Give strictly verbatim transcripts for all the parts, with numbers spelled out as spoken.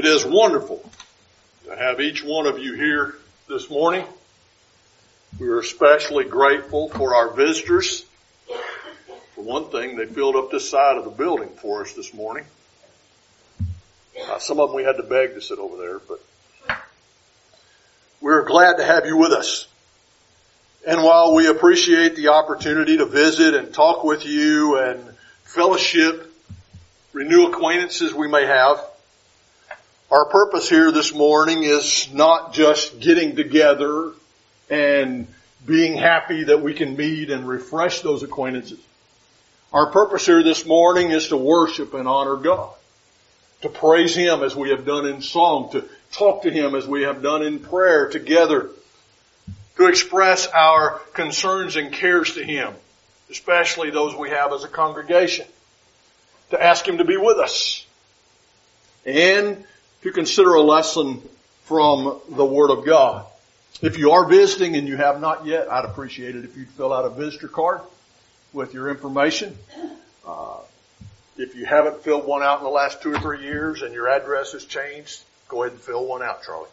It is wonderful to have each one of you here this morning. We are especially grateful for our visitors. For one thing, they filled up this side of the building for us this morning. Uh, some of them we had to beg to sit over there, but we're glad to have you with us. And while we appreciate the opportunity to visit and talk with you and fellowship, renew acquaintances we may have, our purpose here this morning is not just getting together and being happy that we can meet and refresh those acquaintances. Our purpose here this morning is to worship and honor God, to praise Him as we have done in song, to talk to Him as we have done in prayer together, to express our concerns and cares to Him, especially those we have as a congregation, to ask Him to be with us, and to consider a lesson from the Word of God. If you are visiting and you have not yet, I'd appreciate it if you'd fill out a visitor card with your information. Uh, if you haven't filled one out in the last two or three years and your address has changed, go ahead and fill one out, Charlie.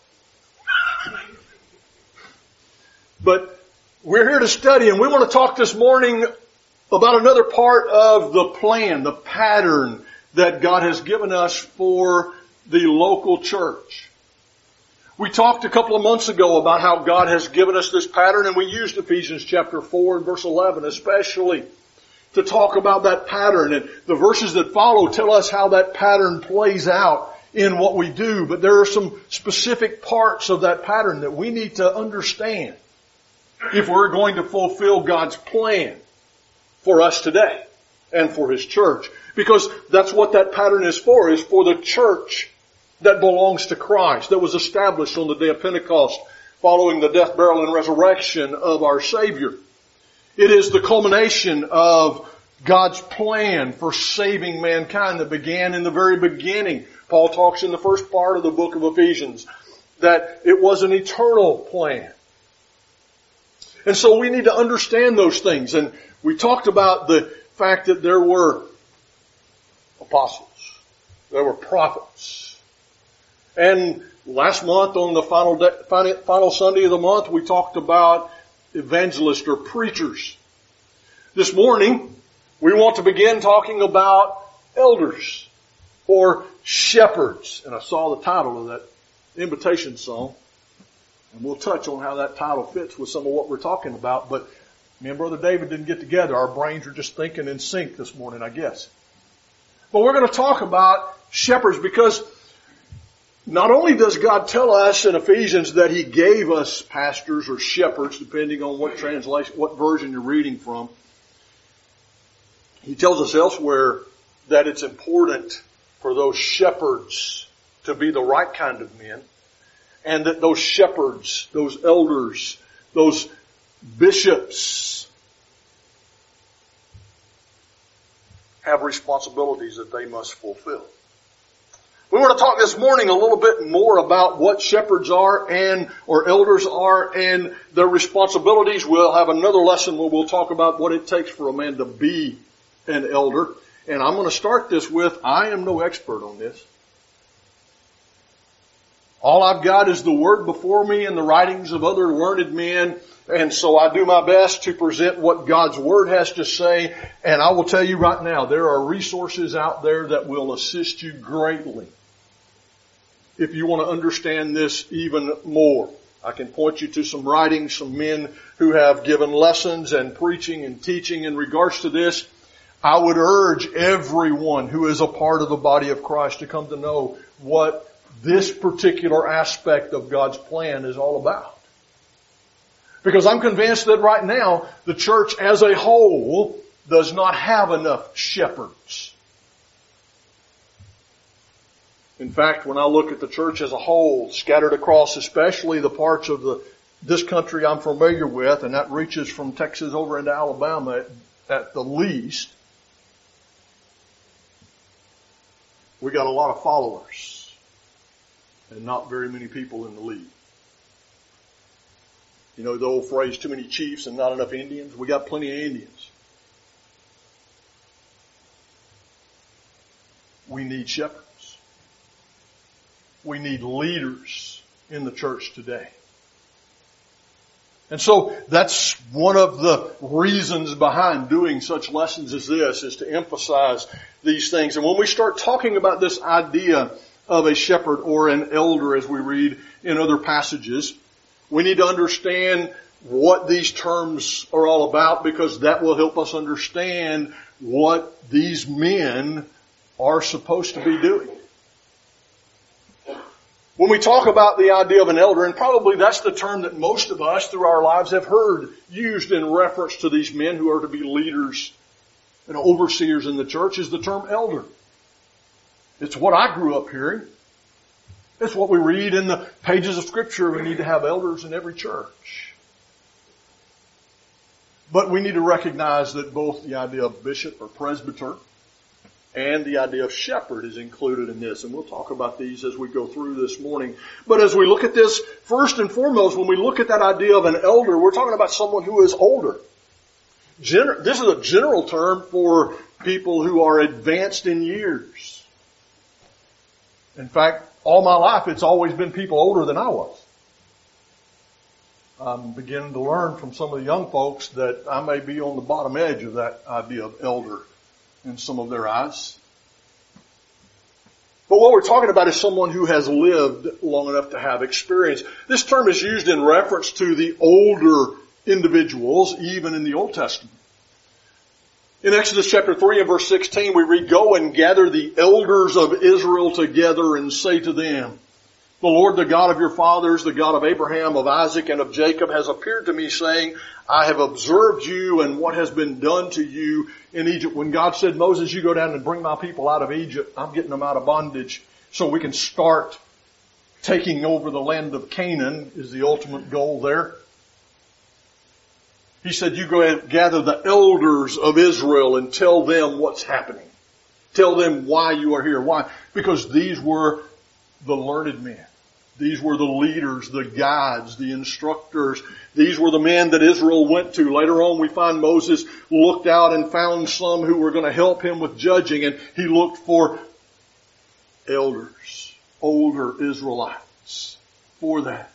But we're here to study, and we want to talk this morning about another part of the plan, the pattern that God has given us for the local church. We talked a couple of months ago about how God has given us this pattern, and we used Ephesians chapter four and verse eleven especially to talk about that pattern. And the verses that follow tell us how that pattern plays out in what we do. But there are some specific parts of that pattern that we need to understand if we're going to fulfill God's plan for us today and for His church. Because that's what that pattern is for, is for the church that belongs to Christ, that was established on the day of Pentecost following the death, burial, and resurrection of our Savior. It is the culmination of God's plan for saving mankind that began in the very beginning. Paul talks in the first part of the book of Ephesians that it was an eternal plan. And so we need to understand those things. And we talked about the fact that there were apostles, there were prophets. And last month on the final, day, final final Sunday of the month, we talked about evangelists or preachers. This morning, we want to begin talking about elders or shepherds. And I saw the title of that invitation song. And we'll touch on how that title fits with some of what we're talking about. But me and Brother David didn't get together. Our brains are just thinking in sync this morning, I guess. But we're going to talk about shepherds because not only does God tell us in Ephesians that He gave us pastors or shepherds, depending on what translation, what version you're reading from, He tells us elsewhere that it's important for those shepherds to be the right kind of men, and that those shepherds, those elders, those bishops have responsibilities that they must fulfill. We want to talk this morning a little bit more about what shepherds are and, or elders are and their responsibilities. We'll have another lesson where we'll talk about what it takes for a man to be an elder. And I'm going to start this with, I am no expert on this. All I've got is the Word before me and the writings of other learned men. And so I do my best to present what God's Word has to say. And I will tell you right now, there are resources out there that will assist you greatly if you want to understand this even more. I can point you to some writings, some men who have given lessons and preaching and teaching in regards to this. I would urge everyone who is a part of the body of Christ to come to know what this particular aspect of God's plan is all about. Because I'm convinced that right now, the church as a whole does not have enough shepherds. In fact, when I look at the church as a whole, scattered across especially the parts of the this country I'm familiar with, and that reaches from Texas over into Alabama at, at the least, we got a lot of followers and not very many people in the lead. You know the old phrase, too many chiefs and not enough Indians? We got plenty of Indians. We need shepherds. We need leaders in the church today. And so that's one of the reasons behind doing such lessons as this, is to emphasize these things. And when we start talking about this idea of a shepherd or an elder, as we read in other passages, we need to understand what these terms are all about, because that will help us understand what these men are supposed to be doing. When we talk about the idea of an elder, and probably that's the term that most of us through our lives have heard used in reference to these men who are to be leaders and overseers in the church, is the term elder. It's what I grew up hearing. It's what we read in the pages of Scripture. We need to have elders in every church. But we need to recognize that both the idea of bishop or presbyter and the idea of shepherd is included in this. And we'll talk about these as we go through this morning. But as we look at this, first and foremost, when we look at that idea of an elder, we're talking about someone who is older. Gen- this is a general term for people who are advanced in years. In fact, all my life it's always been people older than I was. I'm beginning to learn from some of the young folks that I may be on the bottom edge of that idea of elder in some of their eyes. But what we're talking about is someone who has lived long enough to have experience. This term is used in reference to the older individuals, even in the Old Testament. In Exodus chapter three and verse sixteen, we read, "Go and gather the elders of Israel together and say to them, the Lord, the God of your fathers, the God of Abraham, of Isaac, and of Jacob, has appeared to me, saying, I have observed you and what has been done to you in Egypt." When God said, "Moses, you go down and bring my people out of Egypt. I'm getting them out of bondage so we can start taking over the land of Canaan," is the ultimate goal there. He said, "You go and gather the elders of Israel and tell them what's happening. Tell them why you are here." Why? Because these were the learned men. These were the leaders, the guides, the instructors. These were the men that Israel went to. Later on we find Moses looked out and found some who were going to help him with judging, and he looked for elders, older Israelites for that.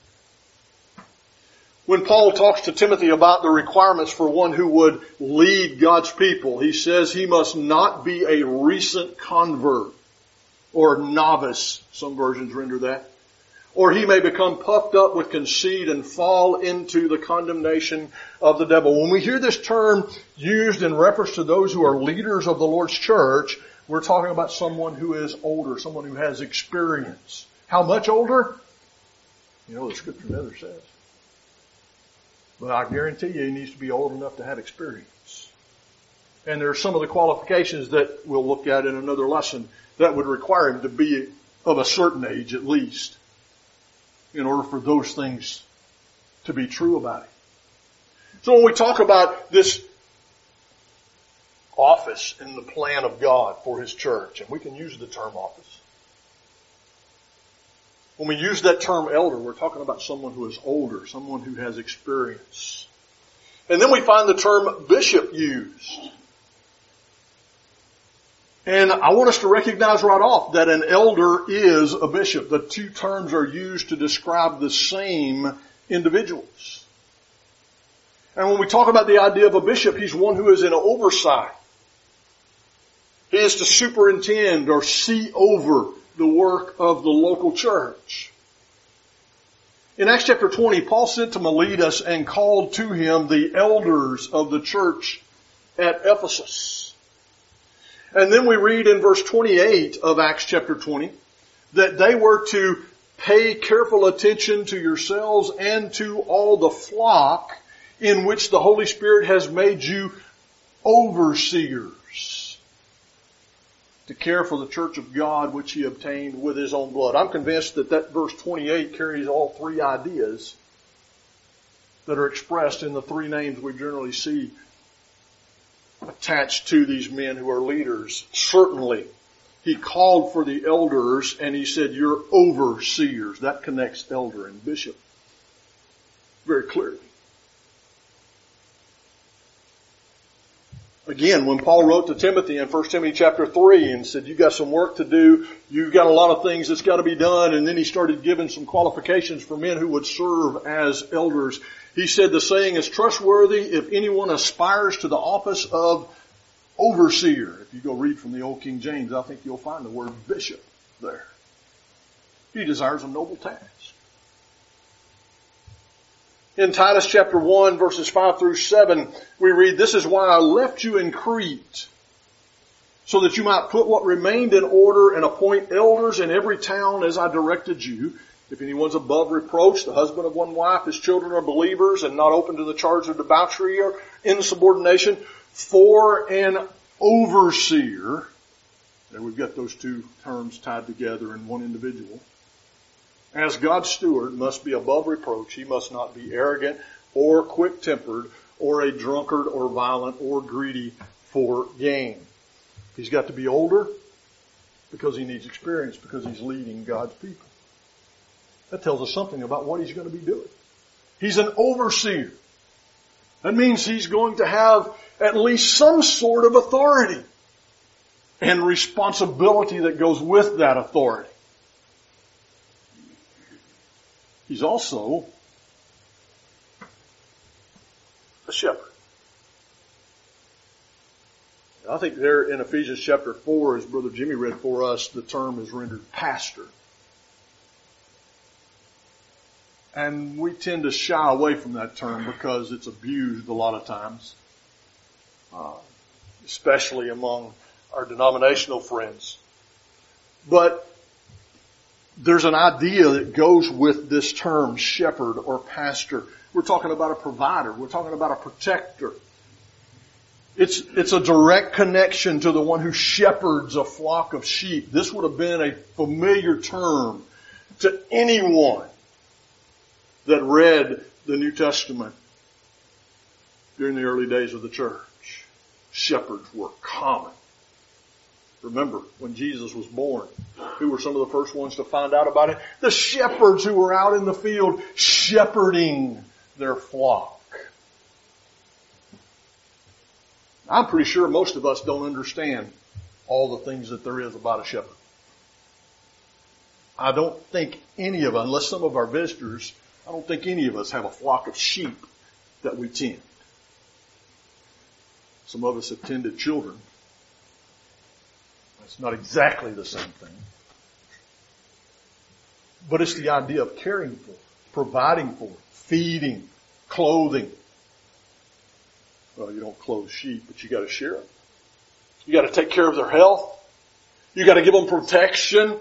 When Paul talks to Timothy about the requirements for one who would lead God's people, he says he must not be a recent convert or novice, some versions render that, or he may become puffed up with conceit and fall into the condemnation of the devil. When we hear this term used in reference to those who are leaders of the Lord's church, we're talking about someone who is older, someone who has experience. How much older? You know, the Scripture never says. But I guarantee you he needs to be old enough to have experience. And there are some of the qualifications that we'll look at in another lesson that would require him to be of a certain age at least, in order for those things to be true about him. So when we talk about this office in the plan of God for His church, and we can use the term office, when we use that term elder, we're talking about someone who is older, someone who has experience. And then we find the term bishop used. And I want us to recognize right off that an elder is a bishop. The two terms are used to describe the same individuals. And when we talk about the idea of a bishop, he's one who is in oversight. He is to superintend or see over the work of the local church. In Acts chapter twenty, Paul sent to Miletus and called to him the elders of the church at Ephesus. And then we read in verse twenty-eight of Acts chapter twenty that they were to pay careful attention to yourselves and to all the flock in which the Holy Spirit has made you overseers, to care for the church of God which He obtained with His own blood. I'm convinced that that verse twenty-eight carries all three ideas that are expressed in the three names we generally see attached to these men who are leaders. Certainly, He called for the elders and He said, you're overseers. That connects elder and bishop very clearly. Again, when Paul wrote to Timothy in First Timothy chapter three and said, you got some work to do, you've got a lot of things that's got to be done, and then he started giving some qualifications for men who would serve as elders. He said the saying is trustworthy if anyone aspires to the office of overseer. If you go read from the Old King James, I think you'll find the word bishop there. He desires a noble task. In Titus chapter one, verses five through seven, we read, this is why I left you in Crete, so that you might put what remained in order and appoint elders in every town as I directed you. If anyone's above reproach, the husband of one wife, his children are believers and not open to the charge of debauchery or insubordination, for an overseer. There we've got those two terms tied together in one individual. As God's steward must be above reproach. He must not be arrogant or quick-tempered or a drunkard or violent or greedy for gain. He's got to be older because he needs experience, because he's leading God's people. That tells us something about what he's going to be doing. He's an overseer. That means he's going to have at least some sort of authority and responsibility that goes with that authority. He's also a shepherd. I think there in Ephesians chapter four, as Brother Jimmy read for us, the term is rendered pastor. And we tend to shy away from that term because it's abused a lot of times, uh, especially among our denominational friends. But there's an idea that goes with this term, shepherd or pastor. We're talking about a provider. We're talking about a protector. It's, it's a direct connection to the one who shepherds a flock of sheep. This would have been a familiar term to anyone that read the New Testament during the early days of the church. Shepherds were common. Remember, when Jesus was born, who were some of the first ones to find out about it? The shepherds who were out in the field shepherding their flock. I'm pretty sure most of us don't understand all the things that there is about a shepherd. I don't think any of us, unless some of our visitors, I don't think any of us have a flock of sheep that we tend. Some of us have tended children. It's not exactly the same thing. But it's the idea of caring for, providing for, feeding, clothing. Well, you don't clothe sheep, but you got to share them. You got to take care of their health. You got to give them protection.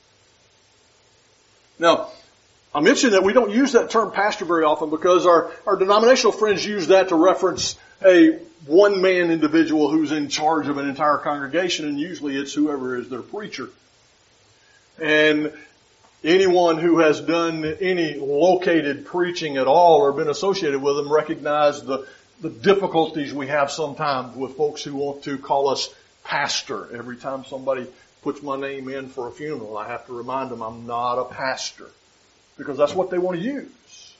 Now, I mentioned that we don't use that term pastor very often because our, our denominational friends use that to reference a one-man individual who's in charge of an entire congregation, and usually it's whoever is their preacher. And anyone who has done any located preaching at all or been associated with them recognize the, the difficulties we have sometimes with folks who want to call us pastor. Every time somebody puts my name in for a funeral, I have to remind them I'm not a pastor, because that's what they want to use.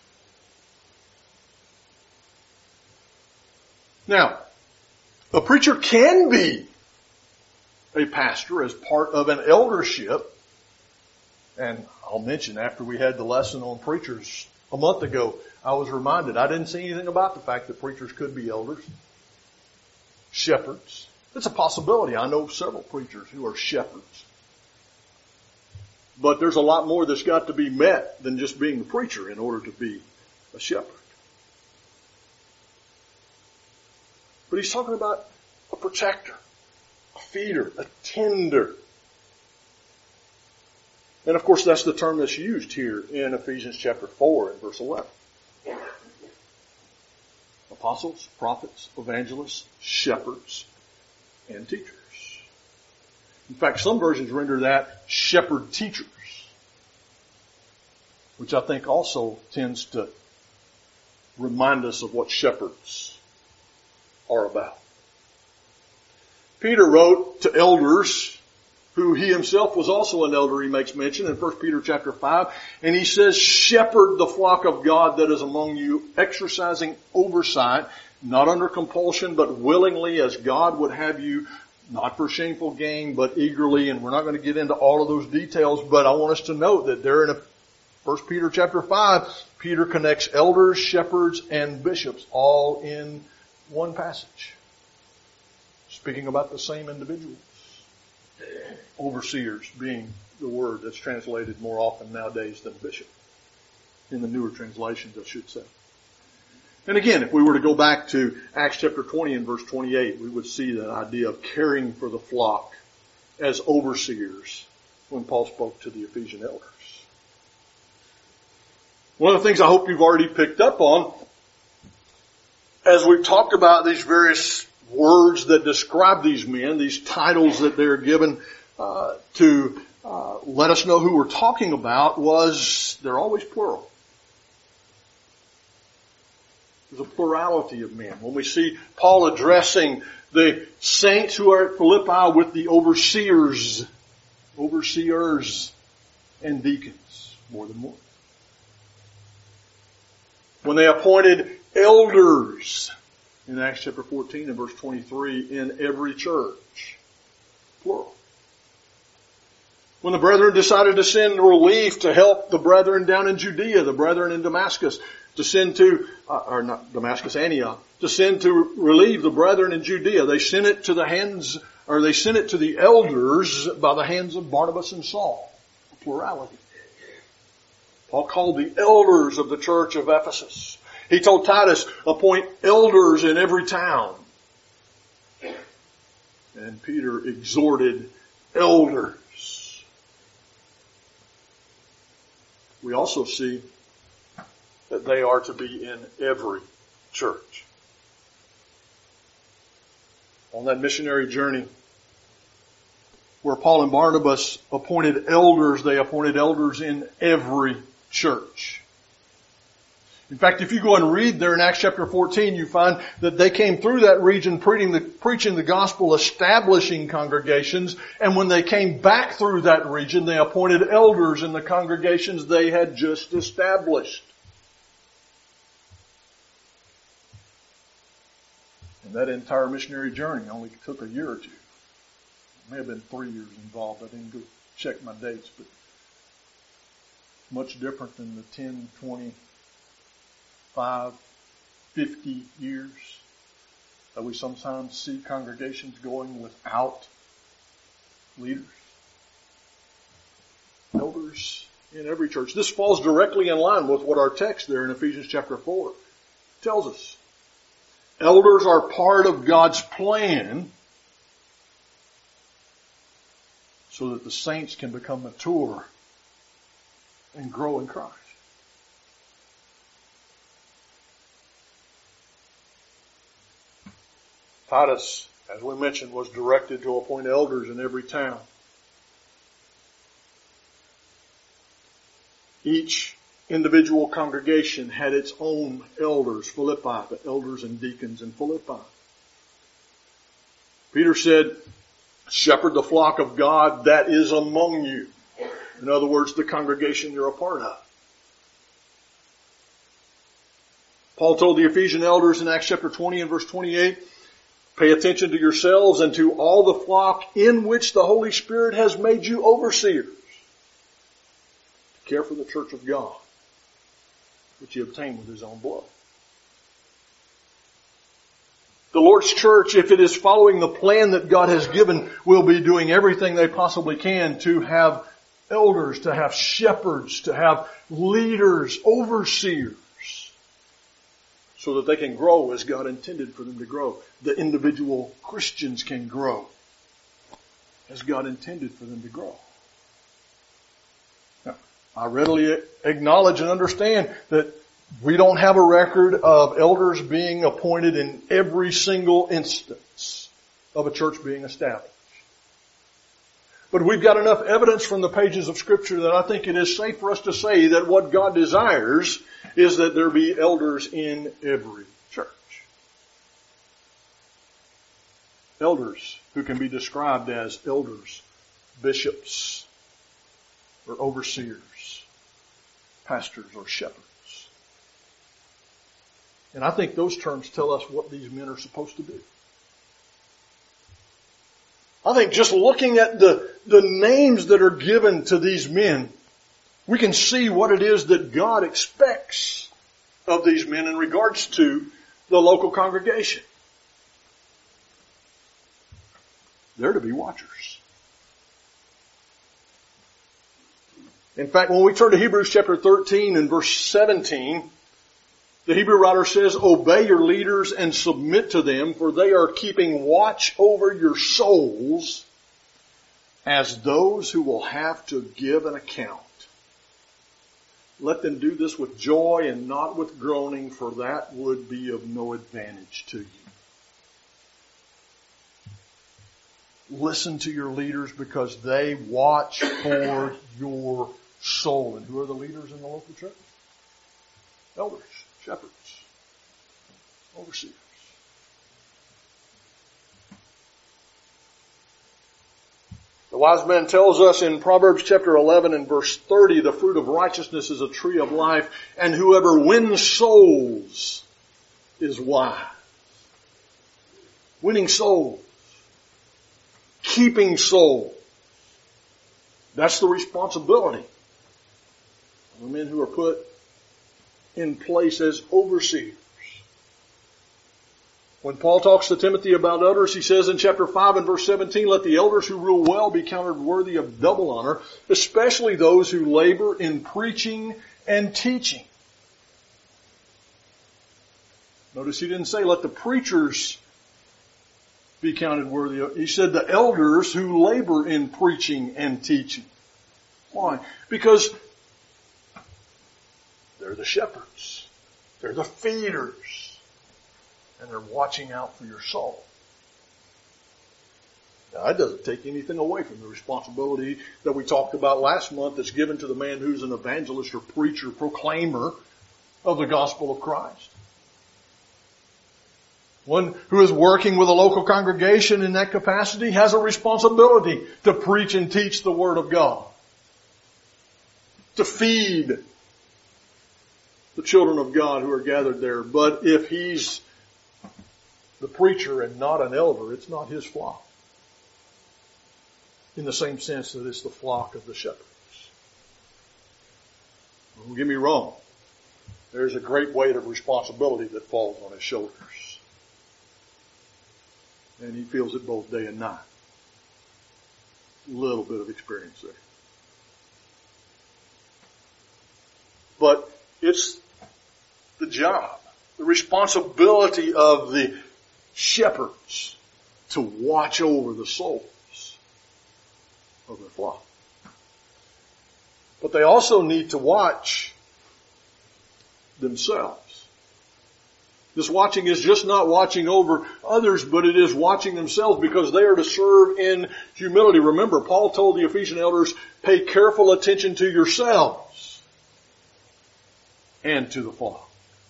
Now, a preacher can be a pastor as part of an eldership. And I'll mention, after we had the lesson on preachers a month ago, I was reminded I didn't see anything about the fact that preachers could be elders, shepherds. It's a possibility. I know several preachers who are shepherds. But there's a lot more that's got to be met than just being a preacher in order to be a shepherd. But he's talking about a protector, a feeder, a tender. And of course that's the term that's used here in Ephesians chapter four and verse eleven. Apostles, prophets, evangelists, shepherds, and teachers. In fact, some versions render that shepherd teachers, which I think also tends to remind us of what shepherds are about. Peter wrote to elders who he himself was also an elder, he makes mention in First Peter chapter five. And he says, shepherd the flock of God that is among you, exercising oversight, not under compulsion, but willingly as God would have you, not for shameful gain, but eagerly. And we're not going to get into all of those details, but I want us to note that there in a First Peter chapter five, Peter connects elders, shepherds, and bishops all in one passage. Speaking about the same individuals. Overseers being the word that's translated more often nowadays than bishop. In the newer translations, I should say. And again, if we were to go back to Acts chapter twenty and verse twenty-eight, we would see that idea of caring for the flock as overseers when Paul spoke to the Ephesian elders. One of the things I hope you've already picked up on, as we've talked about these various words that describe these men, these titles that they're given uh, to uh, let us know who we're talking about, was they're always plural. There's a plurality of men. When we see Paul addressing the saints who are at Philippi with the overseers, overseers and deacons, more than one. When they appointed elders in Acts chapter fourteen and verse twenty-three in every church, plural. When the brethren decided to send relief to help the brethren down in Judea, the brethren in Damascus, to send to, uh, or not Damascus, Antioch, to send to relieve the brethren in Judea, they sent it to the hands, or they sent it to the elders by the hands of Barnabas and Saul. A plurality. Paul called the elders of the church of Ephesus. He told Titus, appoint elders in every town. And Peter exhorted elders. We also see that they are to be in every church. On that missionary journey, where Paul and Barnabas appointed elders, they appointed elders in every church. In fact, if you go and read there in Acts chapter fourteen, you find that they came through that region preaching the, preaching the gospel, establishing congregations, and when they came back through that region, they appointed elders in the congregations they had just established. And that entire missionary journey only took a year or two. It may have been three years involved. I didn't go check my dates, but much different than the ten, twenty, five, fifty years that we sometimes see congregations going without leaders. Elders in every church. This falls directly in line with what our text there in Ephesians chapter four tells us. Elders are part of God's plan so that the saints can become mature and grow in Christ. Titus, as we mentioned, was directed to appoint elders in every town. Each individual congregation had its own elders, Philippi, the elders and deacons in Philippi. Peter said, shepherd the flock of God that is among you. In other words, the congregation you're a part of. Paul told the Ephesian elders in Acts chapter twenty and verse twenty-eight, pay attention to yourselves and to all the flock in which the Holy Spirit has made you overseers. To care for the church of God, which he obtained with his own blood. The Lord's church, if it is following the plan that God has given, will be doing everything they possibly can to have elders, to have shepherds, to have leaders, overseers, so that they can grow as God intended for them to grow. The individual Christians can grow as God intended for them to grow. Now, I readily acknowledge and understand that we don't have a record of elders being appointed in every single instance of a church being established. But we've got enough evidence from the pages of Scripture that I think it is safe for us to say that what God desires is that there be elders in every church. Elders who can be described as elders bishops or overseers, pastors or shepherds. And I think those terms tell us what these men are supposed to do. I think just looking at the, the names that are given to these men, we can see what it is that God expects of these men in regards to the local congregation. They're to be watchers. In fact, when we turn to Hebrews chapter thirteen and verse seventeen, the Hebrew writer says, obey your leaders and submit to them, for they are keeping watch over your souls as those who will have to give an account. Let them do this with joy and not with groaning, for that would be of no advantage to you. Listen to your leaders because they watch for your soul. And who are the leaders in the local church? Elders. Shepherds, overseers. The wise man tells us in Proverbs chapter eleven and verse thirty, the fruit of righteousness is a tree of life, and whoever wins souls is wise. Winning souls. Keeping souls. That's the responsibility of the men who are put in place as overseers. When Paul talks to Timothy about elders, he says in chapter five and verse seventeen, let the elders who rule well be counted worthy of double honor, especially those who labor in preaching and teaching. Notice he didn't say let the preachers be counted worthy of. He said the elders who labor in preaching and teaching. Why? Because they're the shepherds. They're the feeders. And they're watching out for your soul. Now, that doesn't take anything away from the responsibility that we talked about last month that's given to the man who's an evangelist or preacher, proclaimer of the gospel of Christ. One who is working with a local congregation in that capacity has a responsibility to preach and teach the Word of God. To feed the children of God who are gathered there. But if he's the preacher and not an elder, it's not his flock. In the same sense that it's the flock of the shepherds. Don't get me wrong. There's a great weight of responsibility that falls on his shoulders. And he feels it both day and night. A little bit of experience there. But it's the job, the responsibility of the shepherds to watch over the souls of their flock. But they also need to watch themselves. This watching is just not watching over others, but it is watching themselves because they are to serve in humility. Remember, Paul told the Ephesian elders, pay careful attention to yourselves and to the flock.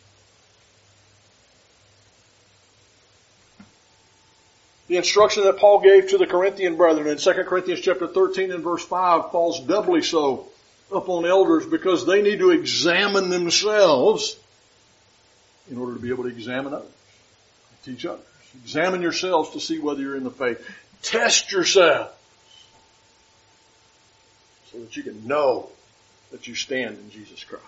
The instruction that Paul gave to the Corinthian brethren in Second Corinthians chapter thirteen and verse five falls doubly so upon elders because they need to examine themselves in order to be able to examine others, teach others. Examine yourselves to see whether you're in the faith. Test yourselves so that you can know that you stand in Jesus Christ.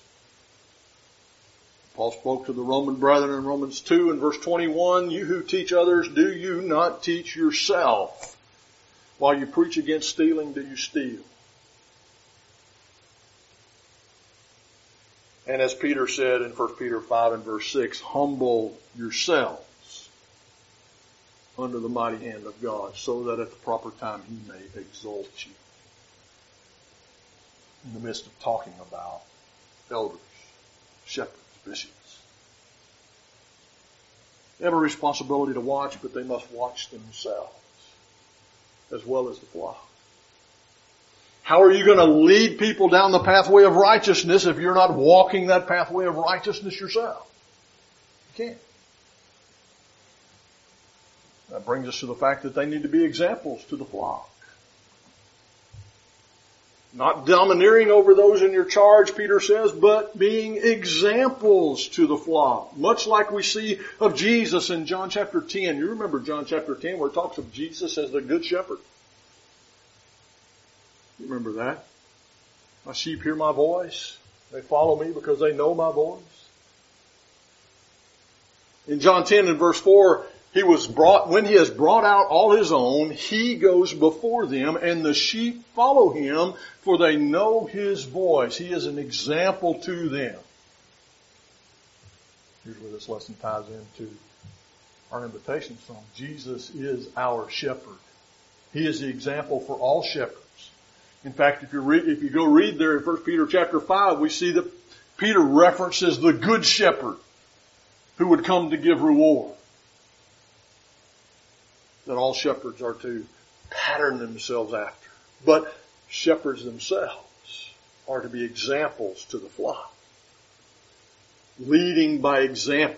Paul spoke to the Roman brethren in Romans two and verse twenty-one, you who teach others, do you not teach yourself? While you preach against stealing, do you steal? And as Peter said in First Peter five and verse six, humble yourselves under the mighty hand of God, so that at the proper time He may exalt you. In the midst of talking about elders, shepherds, bishops. They have a responsibility to watch, but they must watch themselves as well as the flock. How are you going to lead people down the pathway of righteousness if you're not walking that pathway of righteousness yourself? You can't. That brings us to the fact that they need to be examples to the flock. Not domineering over those in your charge, Peter says, but being examples to the flock. Much like we see of Jesus in John chapter ten. You remember John chapter ten where it talks of Jesus as the good shepherd. You remember that? My sheep hear my voice. They follow me because they know my voice. In John ten and verse four, he was brought, when he has brought out all his own, he goes before them and the sheep follow him for they know his voice. He is an example to them. Here's where this lesson ties into our invitation song. Jesus is our shepherd. He is the example for all shepherds. In fact, if you read, if you go read there in First Peter chapter five, we see that Peter references the good shepherd who would come to give reward. That all shepherds are to pattern themselves after. But shepherds themselves are to be examples to the flock. Leading by example.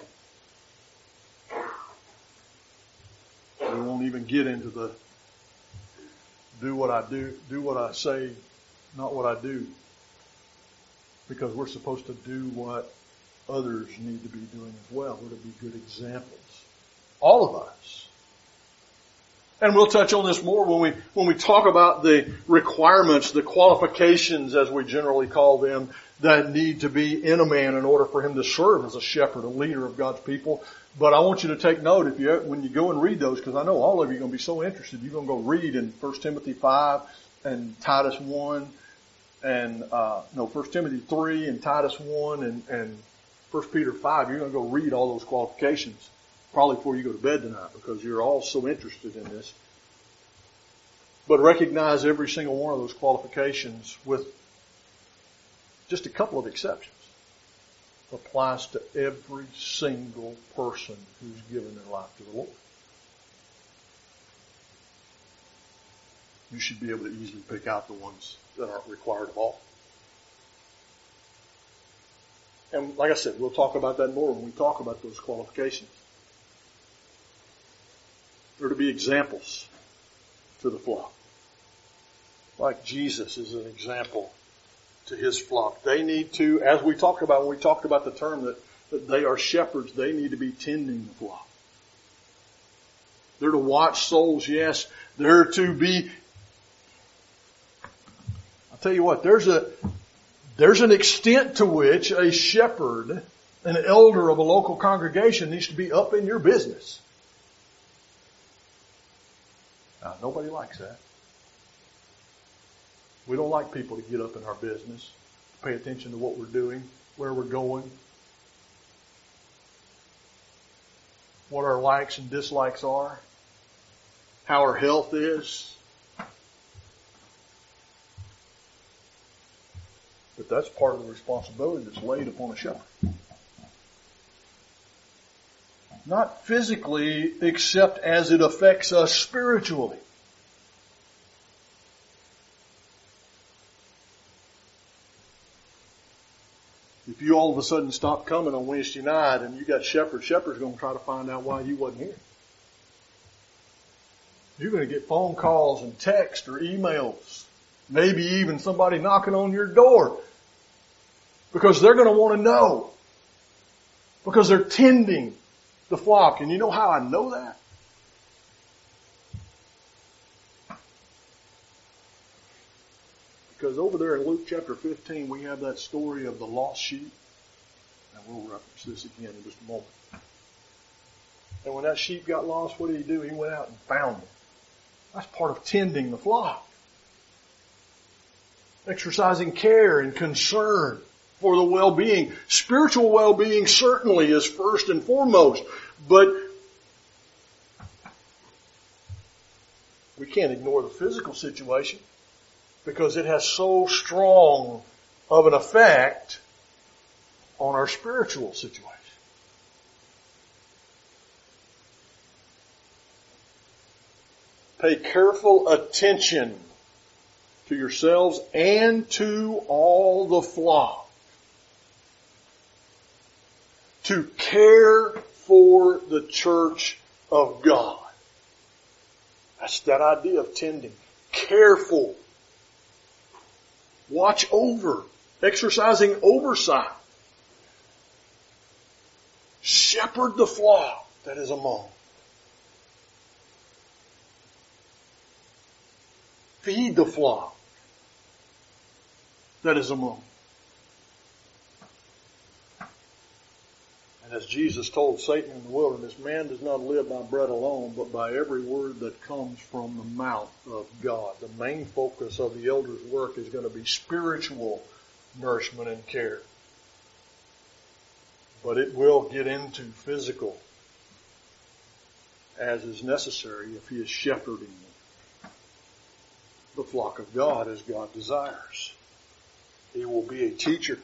We won't even get into the do what I do, do what I say, not what I do. Because we're supposed to do what others need to be doing as well. We're to be good examples. All of us. And we'll touch on this more when we, when we talk about the requirements, the qualifications as we generally call them, that need to be in a man in order for him to serve as a shepherd, a leader of God's people. But I want you to take note if you, when you go and read those, because I know all of you are going to be so interested, you're going to go read in First Timothy five and Titus one and, uh, no, First Timothy three and Titus one and, and First Peter five. You're going to go read all those qualifications. Probably before you go to bed tonight because you're all so interested in this. But recognize every single one of those qualifications with just a couple of exceptions. Applies to every single person who's given their life to the Lord. You should be able to easily pick out the ones that aren't required of all. And like I said, we'll talk about that more when we talk about those qualifications. They're to be examples to the flock. Like Jesus is an example to his flock. They need to, as we talked about, when we talked about the term that, that they are shepherds, they need to be tending the flock. They're to watch souls, yes. They're to be, I'll tell you what, there's a, there's an extent to which a shepherd, an elder of a local congregation needs to be up in your business. Now, nobody likes that. We don't like people to get up in our business, to pay attention to what we're doing, where we're going, what our likes and dislikes are, how our health is. But that's part of the responsibility that's laid upon a shepherd. Not physically, except as it affects us spiritually. If you all of a sudden stop coming on Wednesday night and you got Shepherd, Shepherd's going to try to find out why you wasn't here. You're going to get phone calls and texts or emails. Maybe even somebody knocking on your door. Because they're going to want to know. Because they're tending the flock. And you know how I know that? Because over there in Luke chapter fifteen, we have that story of the lost sheep. And we'll reference this again in just a moment. And when that sheep got lost, what did he do? He went out and found them. That's part of tending the flock. Exercising care and concern for the well-being. Spiritual well-being certainly is first and foremost. But we can't ignore the physical situation because it has so strong of an effect on our spiritual situation. Pay careful attention to yourselves and to all the flock. To care for the church of God. That's that idea of tending. Careful. watch over, exercising oversight. Shepherd the flock that is among. Feed the flock that is among. And as Jesus told Satan in the wilderness, man does not live by bread alone, but by every word that comes from the mouth of God. The main focus of the elders' work is going to be spiritual nourishment and care. But it will get into physical as is necessary if he is shepherding the flock of God as God desires. He will be a teacher.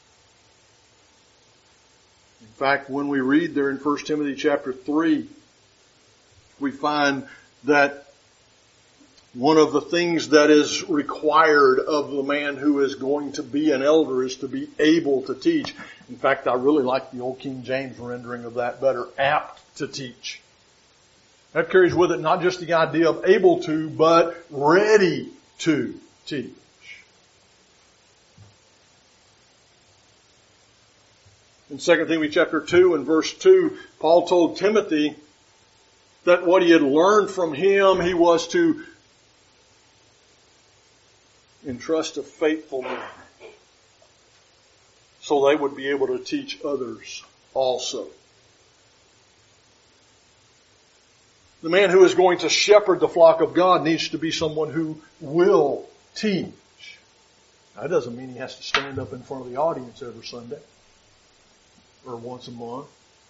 In fact, when we read there in First Timothy chapter three, we find that one of the things that is required of the man who is going to be an elder is to be able to teach. In fact, I really like the old King James rendering of that better, apt to teach. That carries with it not just the idea of able to, but ready to teach. In Second Timothy chapter two and verse two, Paul told Timothy that what he had learned from him, he was to entrust to faithful men, so they would be able to teach others also. The man who is going to shepherd the flock of God needs to be someone who will teach. That doesn't mean he has to stand up in front of the audience every Sunday or once a month.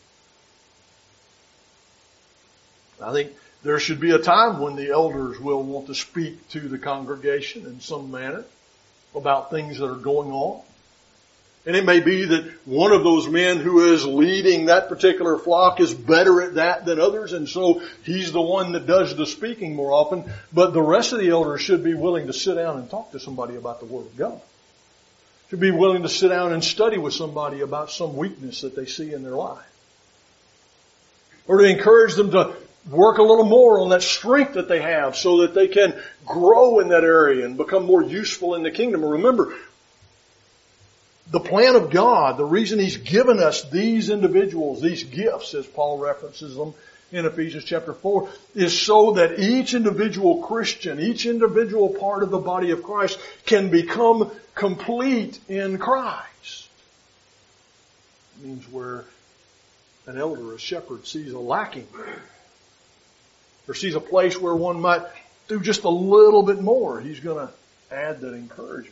I think there should be a time when the elders will want to speak to the congregation in some manner about things that are going on. And it may be that one of those men who is leading that particular flock is better at that than others, and so he's the one that does the speaking more often. But the rest of the elders should be willing to sit down and talk to somebody about the Word of God. Should be willing to sit down and study with somebody about some weakness that they see in their life. Or to encourage them to work a little more on that strength that they have so that they can grow in that area and become more useful in the kingdom. And remember, the plan of God, the reason He's given us these individuals, these gifts, as Paul references them in Ephesians chapter four, is so that each individual Christian, each individual part of the body of Christ can become complete in Christ. It means where an elder, a shepherd, sees a lacking, or sees a place where one might do just a little bit more, he's going to add that encouragement.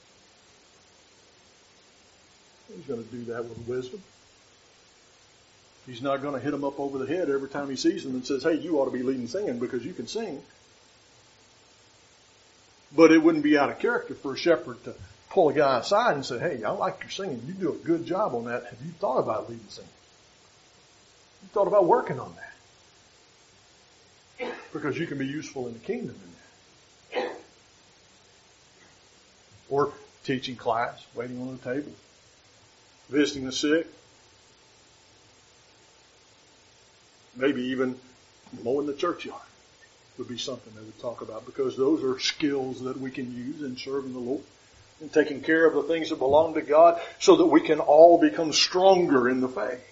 He's going to do that with wisdom. He's not going to hit them up over the head every time he sees them and says, hey, you ought to be leading singing because you can sing. But it wouldn't be out of character for a shepherd to pull a guy aside and say, hey, I like your singing. You do a good job on that. Have you thought about leading singing? You thought about working on that? Because you can be useful in the kingdom in that. Or teaching class, waiting on the table, visiting the sick, maybe even mowing the churchyard would be something they would talk about, because those are skills that we can use in serving the Lord and taking care of the things that belong to God so that we can all become stronger in the faith.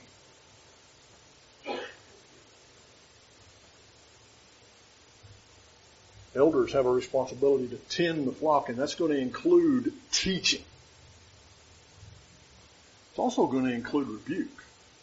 Elders have a responsibility to tend the flock, and that's going to include teaching. It's also going to include rebuke.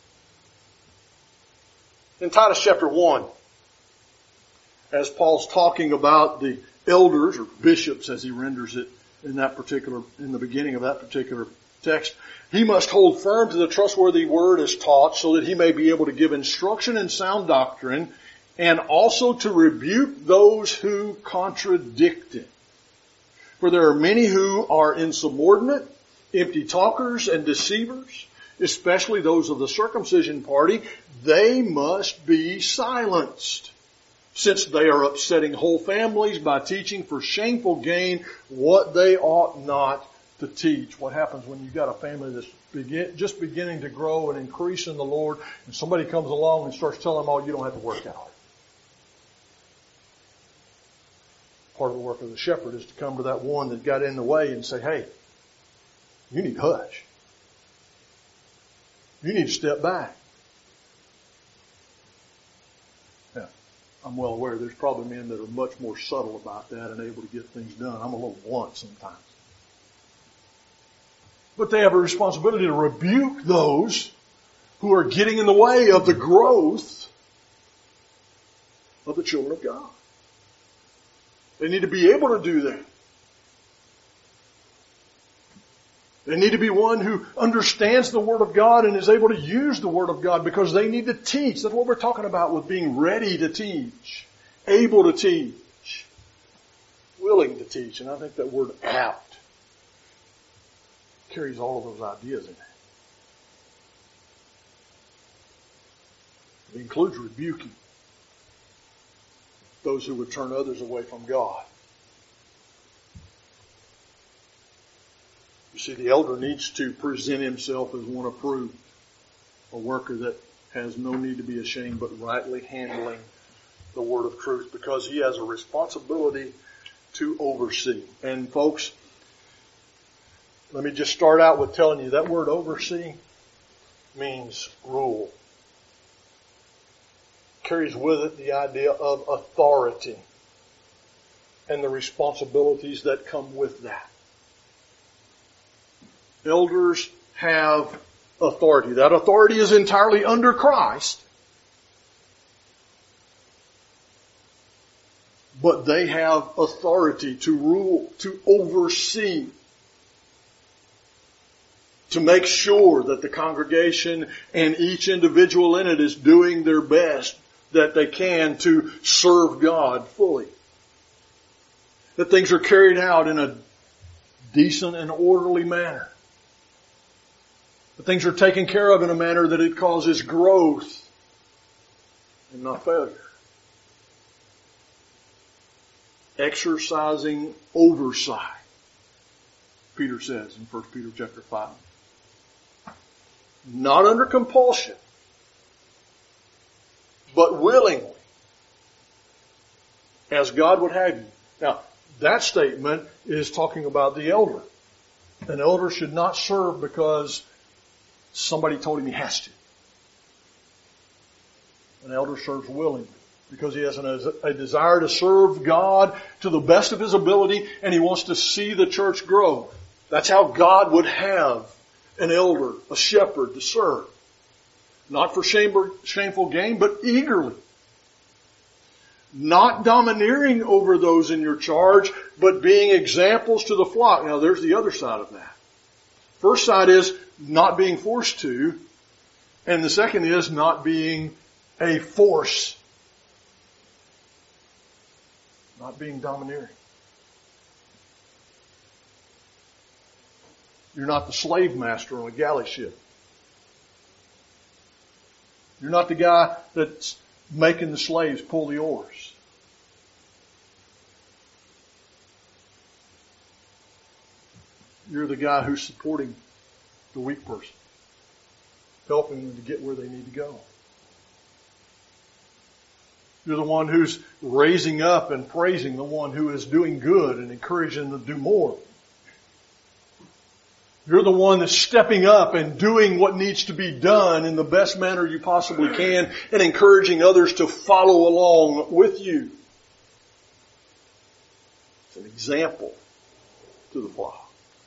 In Titus chapter one, as Paul's talking about the elders, or bishops as he renders it in that particular, in the beginning of that particular text, he must hold firm to the trustworthy word as taught, so that he may be able to give instruction in sound doctrine, and also to rebuke those who contradict it. For there are many who are insubordinate, empty talkers, and deceivers, especially those of the circumcision party. They must be silenced, since they are upsetting whole families by teaching for shameful gain what they ought not to teach. What happens when you've got a family that's begin, just beginning to grow and increase in the Lord, and somebody comes along and starts telling them, oh, you don't have to work out. Part of the work of the shepherd is to come to that one that got in the way and say, hey, you need to hush. You need to step back. Now, I'm well aware there's probably men that are much more subtle about that and able to get things done. I'm a little blunt sometimes. But they have a responsibility to rebuke those who are getting in the way of the growth of the children of God. They need to be able to do that. They need to be one who understands the Word of God and is able to use the Word of God because they need to teach. That's what we're talking about with being ready to teach, able to teach, willing to teach. And I think that word apt carries all of those ideas in it. It includes rebuking those who would turn others away from God. You see, the elder needs to present himself as one approved, a worker that has no need to be ashamed, but rightly handling the word of truth, because he has a responsibility to oversee. And folks, let me just start out with telling you that word oversee means rule. Carries with it the idea of authority and the responsibilities that come with that. Elders have authority. That authority is entirely under Christ, but they have authority to rule, to oversee, to make sure that the congregation and each individual in it is doing their best that they can to serve God fully. That things are carried out in a decent and orderly manner. That things are taken care of in a manner that it causes growth and not failure. Exercising oversight, Peter says in First Peter chapter five. Not under compulsion, but willingly, as God would have you. Now, that statement is talking about the elder. An elder should not serve because somebody told him he has to. An elder serves willingly because he has an, a desire to serve God to the best of his ability, and he wants to see the church grow. That's how God would have an elder, a shepherd, to serve. Not for shame, shameful gain, but eagerly. Not domineering over those in your charge, but being examples to the flock. Now there's the other side of that. First side is not being forced to, and the second is not being a force. Not being domineering. You're not the slave master on a galley ship. You're not the guy that's making the slaves pull the oars. You're the guy who's supporting the weak person, helping them to get where they need to go. You're the one who's raising up and praising the one who is doing good and encouraging them to do more. You're the one that's stepping up and doing what needs to be done in the best manner you possibly can and encouraging others to follow along with you. It's an example to the flock.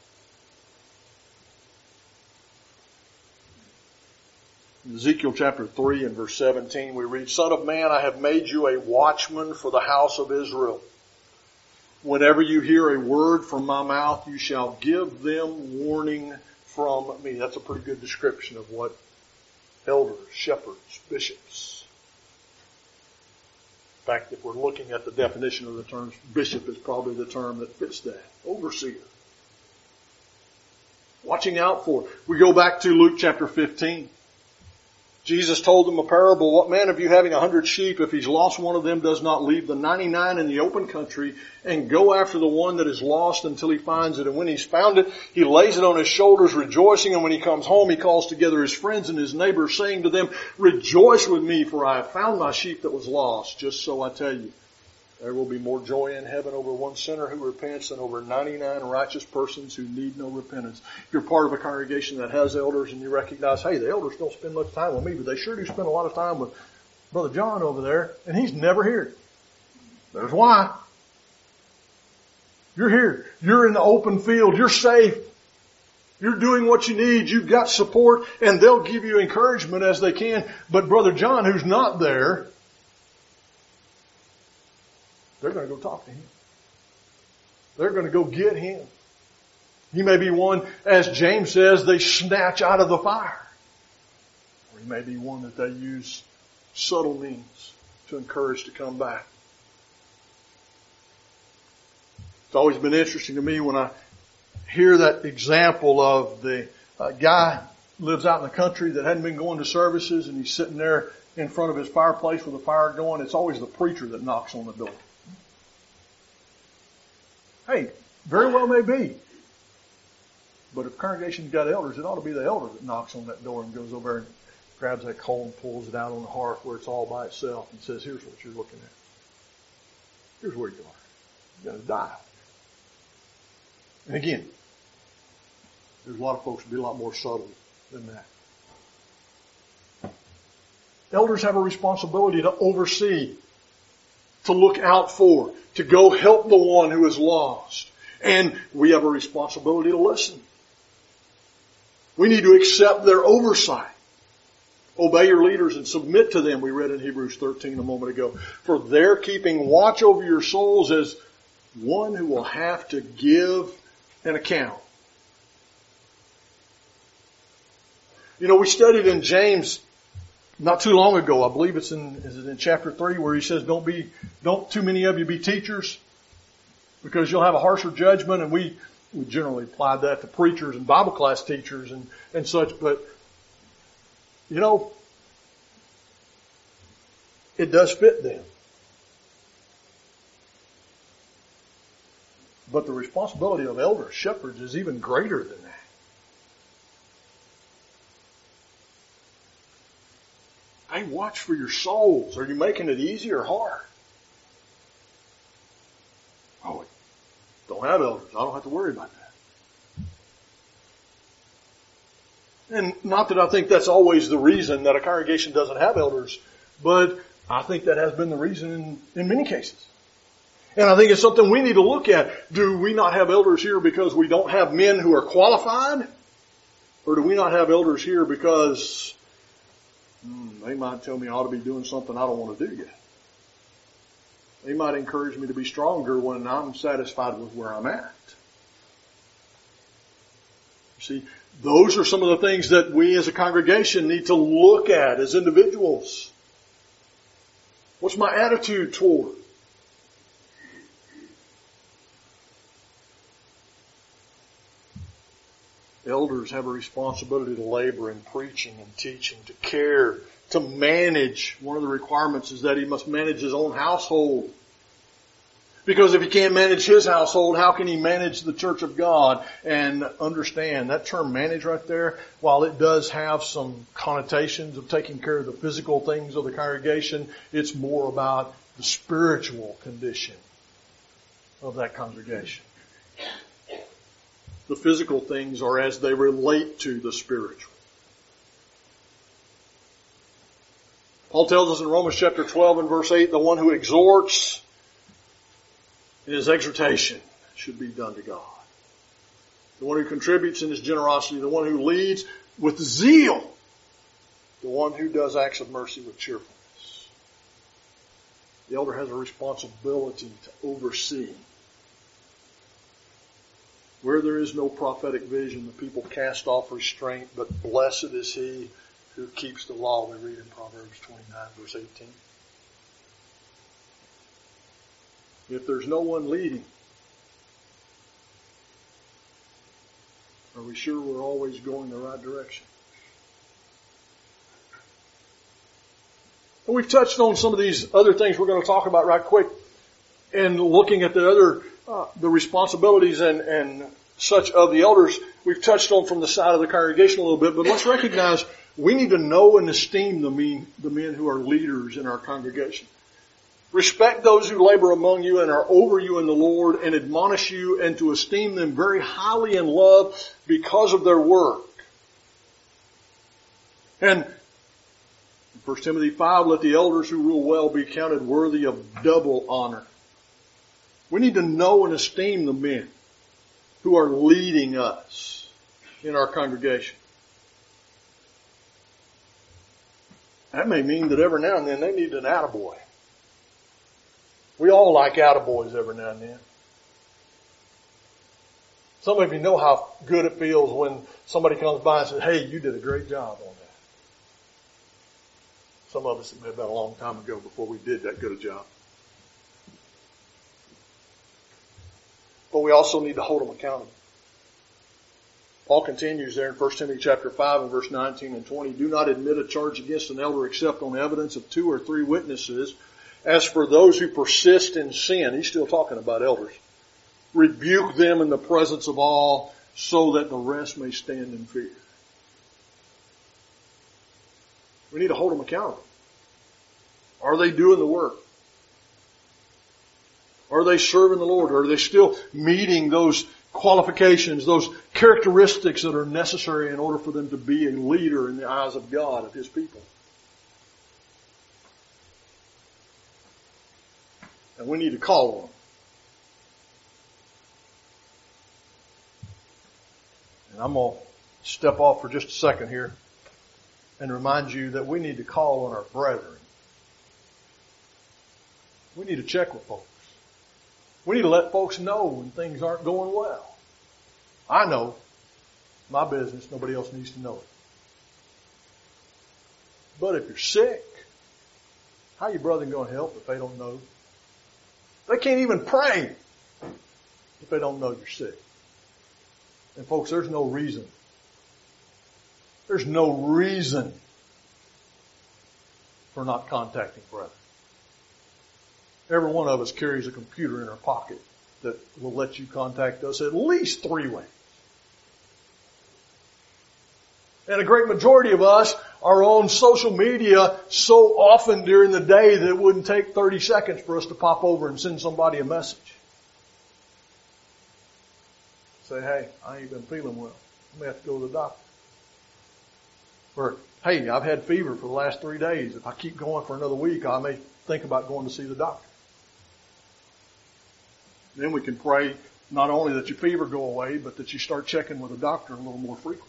In Ezekiel chapter three and verse seventeen we read, Son of man, I have made you a watchman for the house of Israel. Whenever you hear a word from my mouth, you shall give them warning from me. That's a pretty good description of what elders, shepherds, bishops. In fact, if we're looking at the definition of the term, bishop is probably the term that fits that. Overseer. Watching out for. We go back to Luke chapter fifteen. Jesus told them a parable. What man of you having a hundred sheep, if he's lost one of them, does not leave the ninety-nine in the open country and go after the one that is lost until he finds it? And when he's found it, he lays it on his shoulders, rejoicing. And when he comes home, he calls together his friends and his neighbors, saying to them, Rejoice with me, for I have found my sheep that was lost. Just so I tell you, There will be more joy in heaven over one sinner who repents than over ninety-nine righteous persons who need no repentance. If you're part of a congregation that has elders and you recognize, hey, the elders don't spend much time with me, but they sure do spend a lot of time with Brother John over there, and he's never here. There's why. You're here. You're in the open field. You're safe. You're doing what you need. You've got support, and they'll give you encouragement as they can. But Brother John, who's not there, they're going to go talk to him. They're going to go get him. He may be one, as James says, they snatch out of the fire. Or he may be one that they use subtle means to encourage to come back. It's always been interesting to me when I hear that example of the uh, guy lives out in the country that hadn't been going to services, and he's sitting there in front of his fireplace with the fire going. It's always the preacher that knocks on the door. Hey, very well may be. But if the congregation's got elders, it ought to be the elder that knocks on that door and goes over and grabs that coal and pulls it out on the hearth where it's all by itself and says, here's what you're looking at. Here's where you are. You're going to die. And again, there's a lot of folks that be a lot more subtle than that. Elders have a responsibility to oversee, to look out for, to go help the one who is lost. And we have a responsibility to listen. We need to accept their oversight. Obey your leaders and submit to them, we read in Hebrews thirteen a moment ago. For they're keeping watch over your souls as one who will have to give an account. You know, we studied in James not too long ago. I believe it's in, is it in chapter three where he says, don't be, don't too many of you be teachers because you'll have a harsher judgment. And we, we generally applied that to preachers and Bible class teachers and, and such. But, you know, it does fit them. But the responsibility of elders, shepherds, is even greater than that. Hey, watch for your souls. Are you making it easy or hard? Oh, don't have elders. I don't have to worry about that. And not that I think that's always the reason that a congregation doesn't have elders, but I think that has been the reason in, in many cases. And I think it's something we need to look at. Do we not have elders here because we don't have men who are qualified? Or do we not have elders here because hmm, they might tell me I ought to be doing something I don't want to do yet? They might encourage me to be stronger when I'm satisfied with where I'm at. You see, those are some of the things that we as a congregation need to look at as individuals. What's my attitude toward? Elders have a responsibility to labor in preaching and teaching, to care, to manage. One of the requirements is that he must manage his own household. Because if he can't manage his household, how can he manage the church of God? And understand, that term manage right there, while it does have some connotations of taking care of the physical things of the congregation, it's more about the spiritual condition of that congregation. The physical things are as they relate to the spiritual. Paul tells us in Romans chapter twelve and verse eight, the one who exhorts in his exhortation should be done to God. The one who contributes in his generosity, the one who leads with zeal, the one who does acts of mercy with cheerfulness. The elder has a responsibility to oversee. Where there is no prophetic vision, the people cast off restraint, but blessed is he who keeps the law, we read in Proverbs twenty-nine, verse eighteen. If there's no one leading, are we sure we're always going the right direction? And we've touched on some of these other things we're going to talk about right quick, and looking at the other Uh, the responsibilities and, and such of the elders, we've touched on from the side of the congregation a little bit, but let's recognize we need to know and esteem the men, the men who are leaders in our congregation. Respect those who labor among you and are over you in the Lord, and admonish you, and to esteem them very highly in love because of their work. And First Timothy five, let the elders who rule well be counted worthy of double honor. We need to know and esteem the men who are leading us in our congregation. That may mean that every now and then they need an attaboy. We all like attaboys every now and then. Some of you know how good it feels when somebody comes by and says, hey, you did a great job on that. Some of us, it may have been a long time ago before we did that good a job. But we also need to hold them accountable. Paul continues there in First Timothy chapter five and verse nineteen and twenty, do not admit a charge against an elder except on evidence of two or three witnesses. As for those who persist in sin, he's still talking about elders, rebuke them in the presence of all so that the rest may stand in fear. We need to hold them accountable. Are they doing the work? Are they serving the Lord? Are they still meeting those qualifications, those characteristics that are necessary in order for them to be a leader in the eyes of God, of His people? And we need to call on them. And I'm going to step off for just a second here and remind you that we need to call on our brethren. We need to check with folks. We need to let folks know when things aren't going well. I know. My business. Nobody else needs to know it. But if you're sick, how are your brethren going to help if they don't know? They can't even pray if they don't know you're sick. And folks, there's no reason. There's no reason for not contacting brethren. Every one of us carries a computer in our pocket that will let you contact us at least three ways. And a great majority of us are on social media so often during the day that it wouldn't take thirty seconds for us to pop over and send somebody a message. Say, hey, I ain't been feeling well. I may have to go to the doctor. Or, hey, I've had fever for the last three days. If I keep going for another week, I may think about going to see the doctor. Then we can pray not only that your fever go away, but that you start checking with a doctor a little more frequently.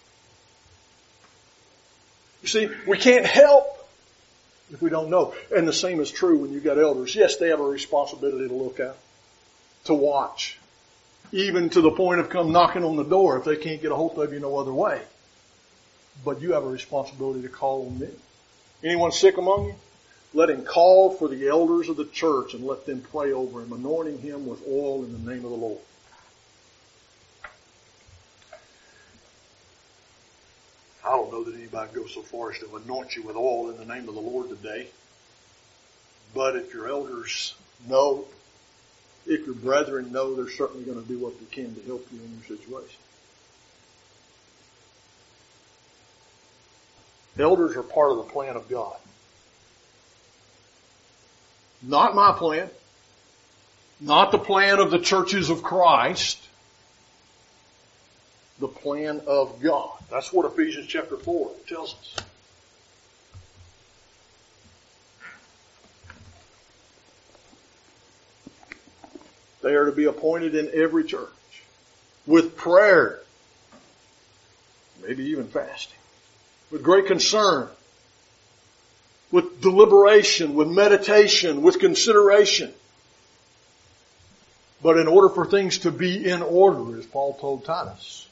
You see, we can't help if we don't know. And the same is true when you've got elders. Yes, they have a responsibility to look out, to watch, even to the point of come knocking on the door if they can't get a hold of you no other way. But you have a responsibility to call on them. Anyone sick among you? Let him call for the elders of the church and let them pray over him, anointing him with oil in the name of the Lord. I don't know that anybody goes so far as to anoint you with oil in the name of the Lord today. But if your elders know, if your brethren know, they're certainly going to do what they can to help you in your situation. Elders are part of the plan of God. Not my plan. Not the plan of the churches of Christ. The plan of God. That's what Ephesians chapter four tells us. They are to be appointed in every church with prayer, maybe even fasting, with great concern, with deliberation, with meditation, with consideration. But in order for things to be in order, as Paul told Titus,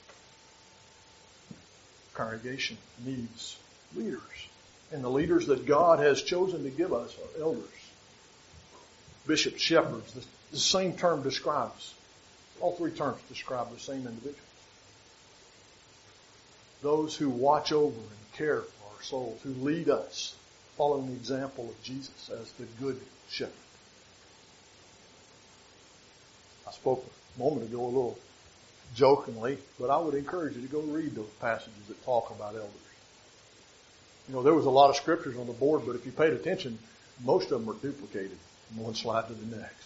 the congregation needs leaders. And the leaders that God has chosen to give us are elders, bishops, shepherds. The, the same term describes, all three terms describe the same individuals. Those who watch over and care for our souls, who lead us, following the example of Jesus as the good shepherd. I spoke a moment ago a little jokingly, but I would encourage you to go read those passages that talk about elders. You know, there was a lot of scriptures on the board, but if you paid attention, most of them were duplicated. from one slide to the next.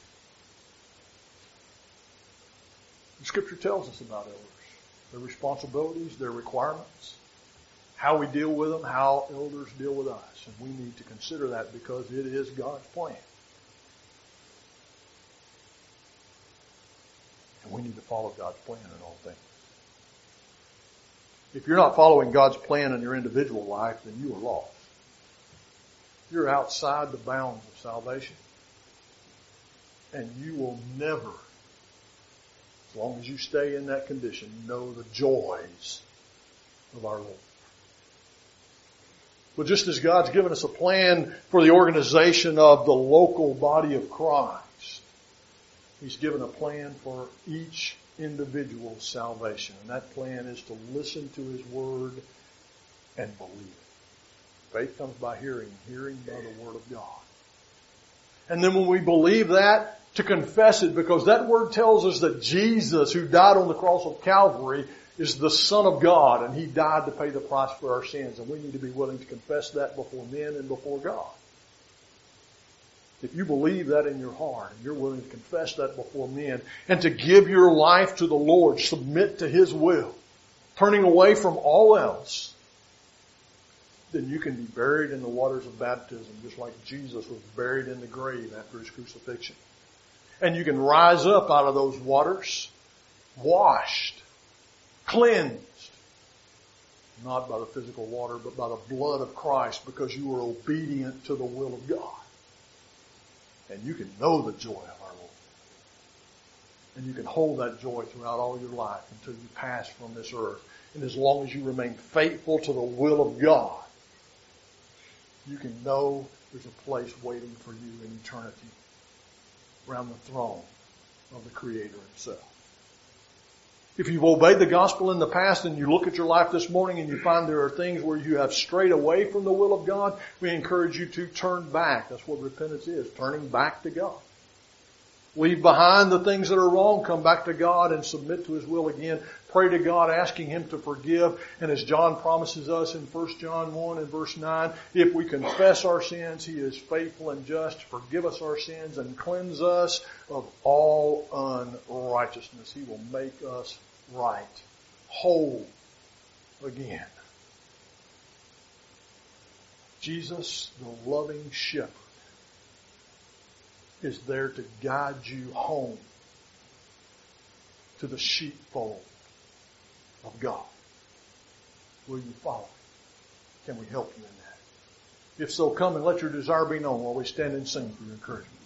The Scripture tells us about elders, their responsibilities, their requirements, how we deal with them, how elders deal with us. And we need to consider that because it is God's plan. And we need to follow God's plan in all things. If you're not following God's plan in your individual life, then you are lost. You're outside the bounds of salvation. And you will never, as long as you stay in that condition, know the joys of our Lord. Well, just as God's given us a plan for the organization of the local body of Christ, He's given a plan for each individual's salvation. And that plan is to listen to His Word and believe it. Faith comes by hearing, hearing by the Word of God. And then when we believe that, to confess it, because that Word tells us that Jesus, who died on the cross of Calvary, is the Son of God, and He died to pay the price for our sins. And we need to be willing to confess that before men and before God. If you believe that in your heart, and you're willing to confess that before men, and to give your life to the Lord, submit to His will, turning away from all else, then you can be buried in the waters of baptism, just like Jesus was buried in the grave after His crucifixion. And you can rise up out of those waters, washed, cleansed, not by the physical water, but by the blood of Christ, because you were obedient to the will of God. And you can know the joy of our Lord. And you can hold that joy throughout all your life until you pass from this earth. And as long as you remain faithful to the will of God, you can know there's a place waiting for you in eternity around the throne of the Creator Himself. If you've obeyed the gospel in the past and you look at your life this morning and you find there are things where you have strayed away from the will of God, we encourage you to turn back. That's what repentance is, turning back to God. Leave behind the things that are wrong, come back to God and submit to His will again. Pray to God, asking Him to forgive. And as John promises us in First John one and verse nine, if we confess our sins, He is faithful and just to forgive us our sins and cleanse us of all unrighteousness. He will make us right, whole again. Jesus, the loving shepherd, is there to guide you home to the sheepfold of God. Will you follow? Can we help you in that? If so, come and let your desire be known while we stand and sing for your encouragement.